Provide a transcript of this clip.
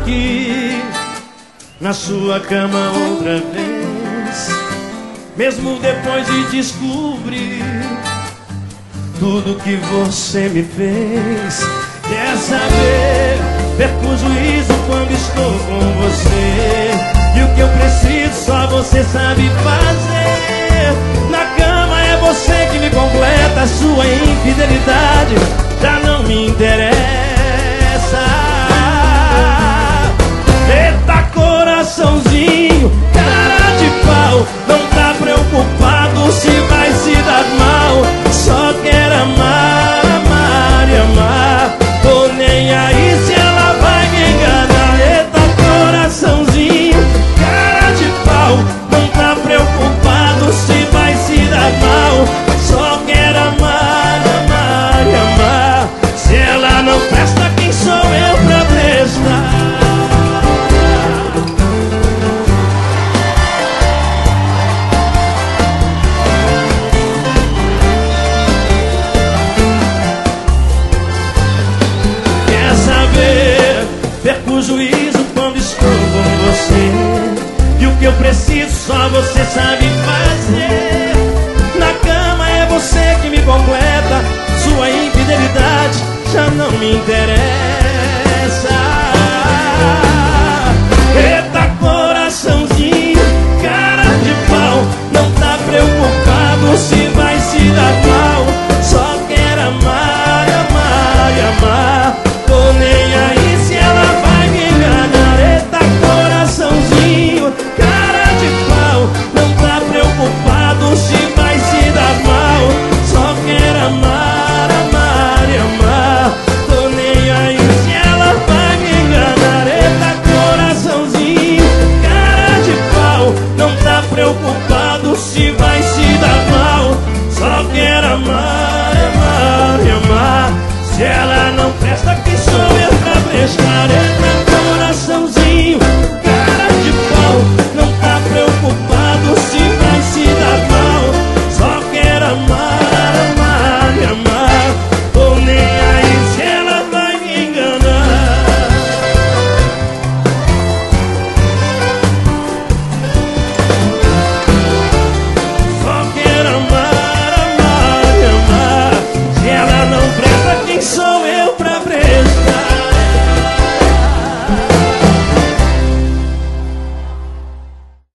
aqui na sua cama outra vez, mesmo depois de descobrir tudo que você me fez. Quer saber? Perco o juízo quando estou com você, e o que eu preciso só você sabe fazer. Na cama é você que me completa, sua infidelidade já não me interessa. Eita coraçãozinho, cara de pau, não tá preocupado se vai se dar mal, só quer amar, amar e amar. Tô nem aí se ela vai me enganar. Eita coraçãozinho, cara de pau, não tá preocupado se vai se dar mal, só quer amar, amar e amar. Se ela não presta, quem sou eu pra prestar? Perco o juízo quando estou com você, e o que eu preciso só você sabe fazer. Na cama é você que me completa, sua infidelidade já não me interessa. Eita coraçãozinho, cara de pau, não tá preocupado se vai se dar mal, só quer amar, amar e amar. Tô nem aí se ela vai me enganar. Eita coraçãozinho, cara de pau, não tá preocupado se vai se dar mal, só quer amar, amar e amar. Tô nem aí se ela vai me enganar. Eita coraçãozinho, cara de pau, não tá preocupado